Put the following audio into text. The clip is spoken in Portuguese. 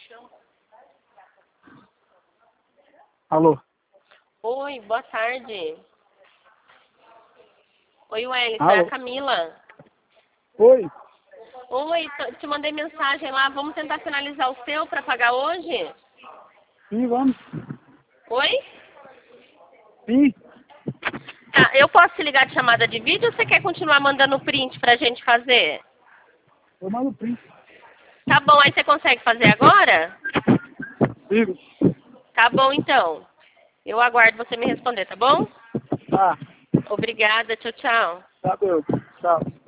Alô? Oi, boa tarde. Oi, Wellington, é Alô? a Camila. Oi? Oi, te mandei mensagem lá, vamos tentar finalizar o seu para pagar hoje? Sim, vamos. Oi? Sim. Tá, eu posso te ligar de chamada de vídeo ou você quer continuar mandando print pra gente fazer? Eu mando print. Tá bom, aí você consegue fazer agora? Vivo. Tá bom, então. Eu aguardo você me responder, tá bom? Tá. Obrigada, tchau, tchau. Tá, Deus. Tchau.